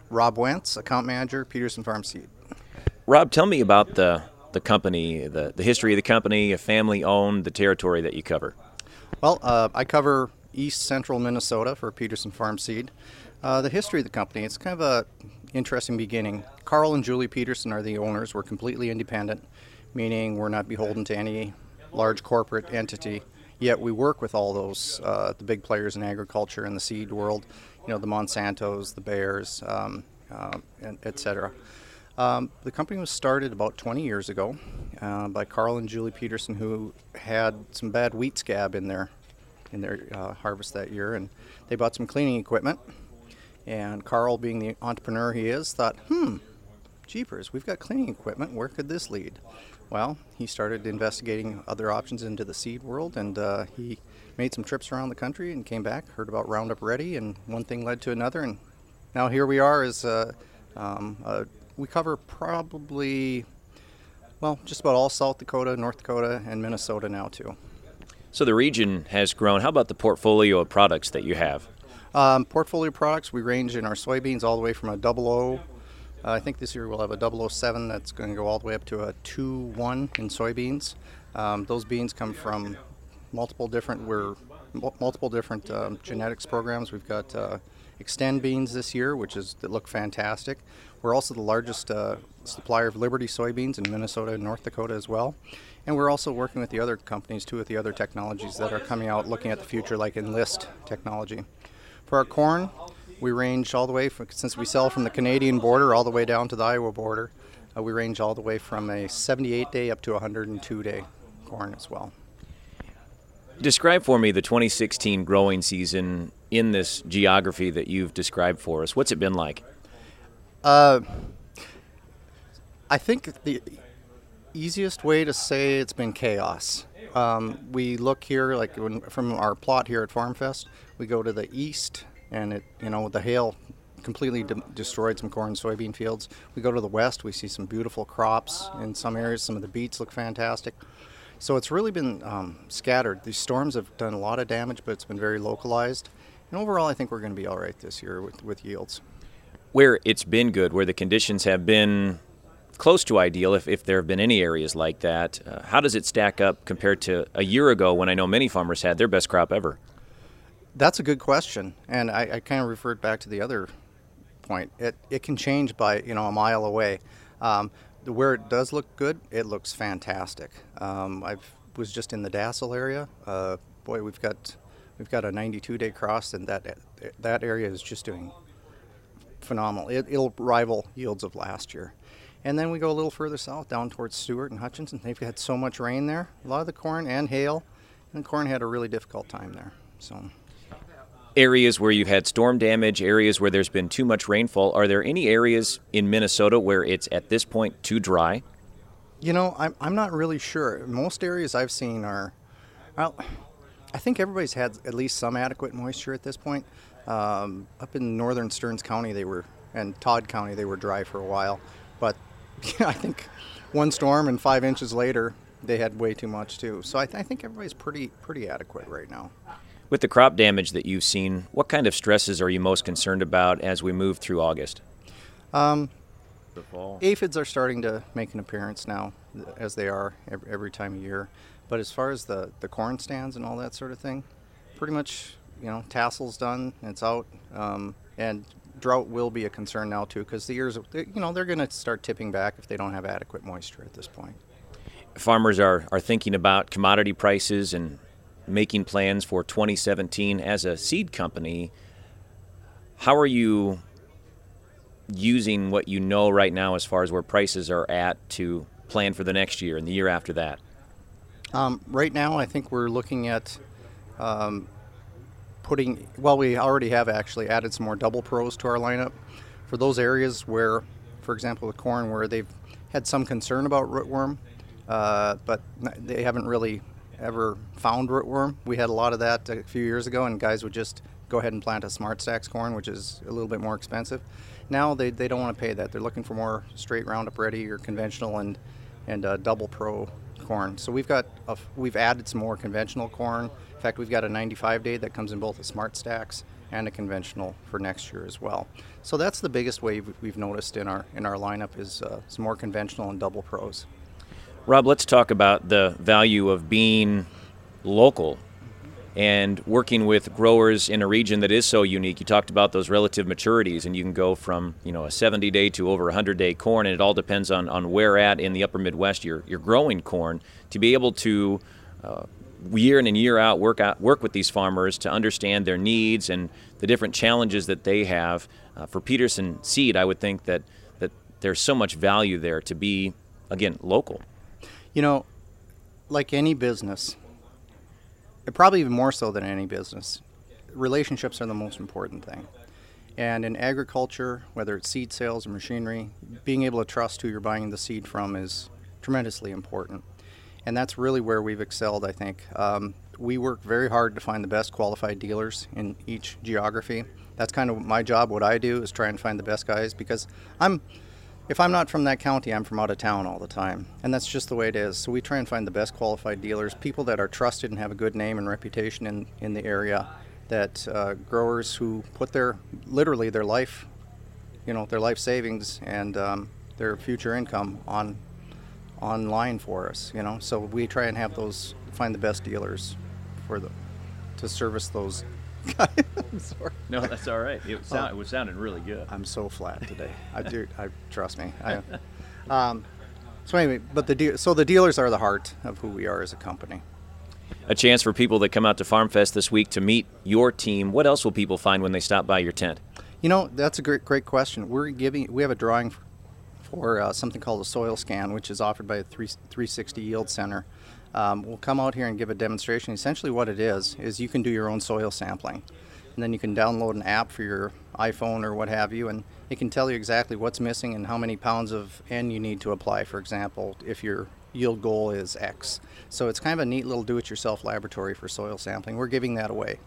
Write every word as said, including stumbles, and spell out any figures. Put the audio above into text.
Rob Wentz, account manager, Peterson Farm Seed. Rob, tell me about the the company, the, the history of the company, a family-owned, the territory that you cover. Well, uh, I cover east central Minnesota for Peterson Farm Seed. Uh, the history of the company, it's kind of a interesting beginning. Carl and Julie Peterson are the owners. We're completely independent, meaning we're not beholden to any large corporate entity. Yet we work with all those, uh, the big players in agriculture and the seed world, you know, the Monsantos, the Bayers, um, uh, and et cetera. Um, the company was started about twenty years ago uh, by Carl and Julie Peterson, who had some bad wheat scab in their in their uh, harvest that year, and they bought some cleaning equipment. And Carl, being the entrepreneur he is, thought, hmm, jeepers, we've got cleaning equipment. Where could this lead? Well, he started investigating other options into the seed world, and uh, he made some trips around the country and came back, heard about Roundup Ready, and one thing led to another, and now here we are as uh, um, uh, we cover probably, well, just about all South Dakota, North Dakota, and Minnesota now too. So the region has grown. How about the portfolio of products that you have? Um, portfolio products, we range in our soybeans all the way from a double O. Uh, I think this year we'll have a double O seven that's going to go all the way up to a two one in soybeans. Um, those beans come from multiple different, we're multiple different um, genetics programs. We've got uh, Extend beans this year, which is that look fantastic. We're also the largest uh, supplier of Liberty soybeans in Minnesota and North Dakota as well. And we're also working with the other companies too, with the other technologies that are coming out, looking at the future, like Enlist technology. For our corn, we range all the way, from, since we sell from the Canadian border all the way down to the Iowa border, uh, we range all the way from a seventy-eight day up to a one hundred two day corn as well. Describe for me the twenty sixteen growing season in this geography that you've described for us. What's it been like? Uh, I think the easiest way to say it's been chaos. Um, we look here, like when, from our plot here at FarmFest, we go to the east, and it, you know, the hail completely de- destroyed some corn and soybean fields. We go to the west, we see some beautiful crops in some areas. Some of the beets look fantastic. So it's really been um, scattered. These storms have done a lot of damage, but it's been very localized. And overall, I think we're going to be all right this year with, with yields. Where it's been good, where the conditions have been close to ideal, if, if there have been any areas like that, uh, how does it stack up compared to a year ago when I know many farmers had their best crop ever? That's a good question, and I, I kind of referred back to the other point. It it can change by, you know, a mile away. Um, the, where it does look good, it looks fantastic. Um, I was just in the Dassel area. Uh, boy, we've got we've got a ninety-two day cross, and that that area is just doing phenomenal. It, it'll rival yields of last year. And then we go a little further south, down towards Stewart and Hutchinson. They've had so much rain there, a lot of the corn and hail, and the corn had a really difficult time there. So. Areas where you've had storm damage, areas where there's been too much rainfall, are there any areas in Minnesota where it's at this point too dry? You know, I'm I'm not really sure. Most areas I've seen are, well, I think everybody's had at least some adequate moisture at this point. Um, up in northern Stearns County, they were, and Todd County, they were dry for a while. But I think one storm and five inches later, they had way too much too. So I, th- I think everybody's pretty pretty adequate right now. With the crop damage that you've seen, what kind of stresses are you most concerned about as we move through August? Um, the fall. Aphids are starting to make an appearance now, as they are every, every time of year. But as far as the, the corn stands and all that sort of thing, pretty much, you know, tassel's done, it's out, um, and drought will be a concern now too, because the ears, you know, they're going to start tipping back if they don't have adequate moisture at this point. Farmers are, are thinking about commodity prices and making plans for twenty seventeen. As a seed company, how are you using what you know right now as far as where prices are at to plan for the next year and the year after that? Um, right now, I think we're looking at um, putting, well, we already have actually added some more double pros to our lineup for those areas where, for example, with corn, where they've had some concern about rootworm, uh, but they haven't really ever found rootworm. We had a lot of that a few years ago, and guys would just go ahead and plant a Smart Stacks corn, which is a little bit more expensive. Now they, they don't want to pay that. They're looking for more straight Roundup Ready or conventional and and uh, double pro corn. So we've got a, we've added some more conventional corn. In fact, we've got a ninety-five day that comes in both the Smart Stacks and a conventional for next year as well. So that's the biggest wave we've noticed in our in our lineup is uh, some more conventional and double pros. Rob, let's talk about the value of being local and working with growers in a region that is so unique. You talked about those relative maturities, and you can go from, you know, a seventy day to over a hundred day corn, and it all depends on, on where at in the upper Midwest you're, you're growing corn. To be able to uh, year in and year out work out work with these farmers to understand their needs and the different challenges that they have. Uh, for Peterson Seed, I would think that, that there's so much value there to be, again, local. You know, like any business, probably even more so than any business, relationships are the most important thing. And in agriculture, whether it's seed sales or machinery, being able to trust who you're buying the seed from is tremendously important. And that's really where we've excelled, I think. Um, we work very hard to find the best qualified dealers in each geography. That's kind of my job. What I do is try and find the best guys, because I'm, if I'm not from that county, I'm from out of town all the time. And that's just the way it is. So we try and find the best qualified dealers, people that are trusted and have a good name and reputation in, in the area, that uh, growers who put their, literally their life, you know, their life savings and um, their future income on online for us, you know. So we try and have those, find the best dealers for the, to service those guys. I'm sorry. No, that's all right. It, sound, it was sounding really good. I'm so flat today. I do. I trust me. I, um, so anyway, but the de- so the dealers are the heart of who we are as a company. A chance for people that come out to Farm Fest this week to meet your team. What else will people find when they stop by your tent? You know, that's a great, great question. We're giving. We have a drawing for, for uh, something called a soil scan, which is offered by the three sixty Yield Center. Um, we'll come out here and give a demonstration. Essentially what it is, is you can do your own soil sampling. And then you can download an app for your iPhone or what have you, and it can tell you exactly what's missing and how many pounds of N you need to apply, for example, if your yield goal is X. So it's kind of a neat little do-it-yourself laboratory for soil sampling. We're giving that away.